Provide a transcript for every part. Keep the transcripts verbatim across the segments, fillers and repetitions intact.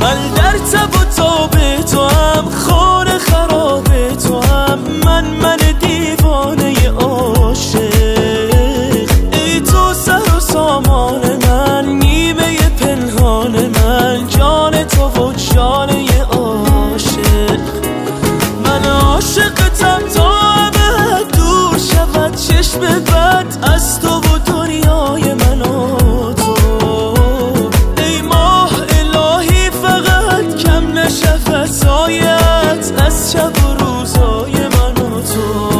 من در تب و تاب تو هم، خانه خراب تو هم، من من دیوانه عاشق. ای تو سر و سامان من، نیمه پنهان من، جان تو و جانه عاشق. من عاشقتم تا ابد دور شود چشم بد از تو و دنیای من و تو. ای ماه الهی فقط کم نشه فضایت از شب و روزای من و تو.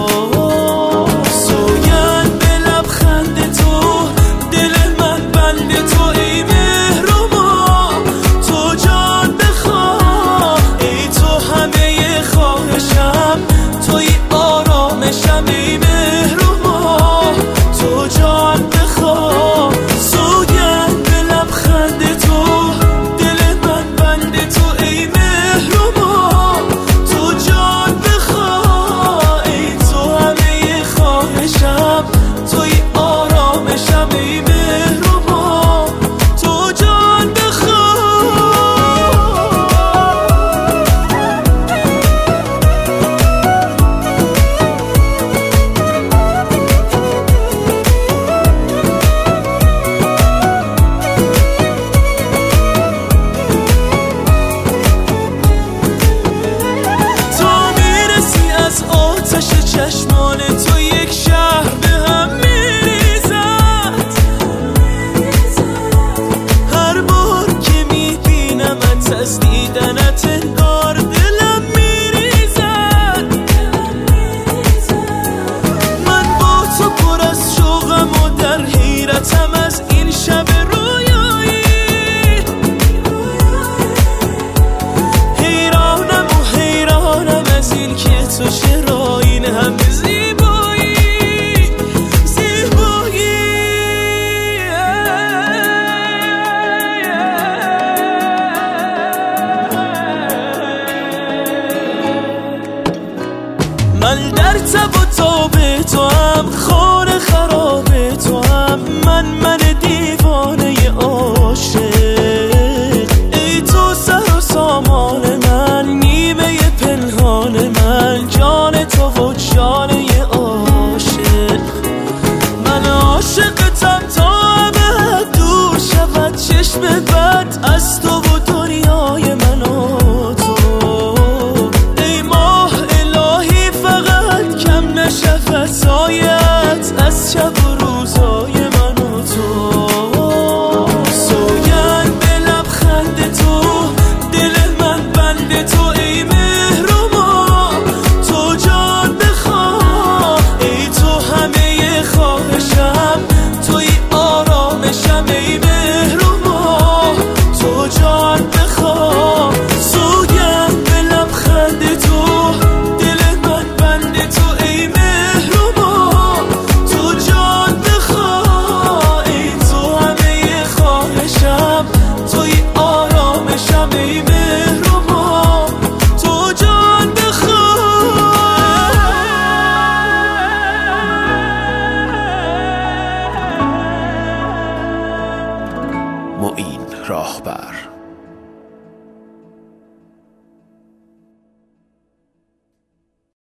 سوگند به لبخند تو، دل من بند تو، ای مهر و ما تو جان بخواه. ای تو همه خواهشم، توی آرامشم، ای مهر و ما تو جان بخواه. سوگند به لبخند تو، دل من بند تو، ای مهر و ما تو جان بخواه. ای تو همه خواهشم، توی آرامشم، ای مهر و ما تو جان بخواه. تا میرسی از آتش چشمان تو، یک شهر به هم میریزد. هر بار که میبینمت از دیدنت انگار دلم میریزد. من با تو پر از شوقم و در حیرتم از این شب رویایی. حیرانم و حیرانم از این که تو چرا این همه زیبایی زیبایی. من در تب و تاب تو هم، خانه خراب تو هم، من من دیوانه عاشق.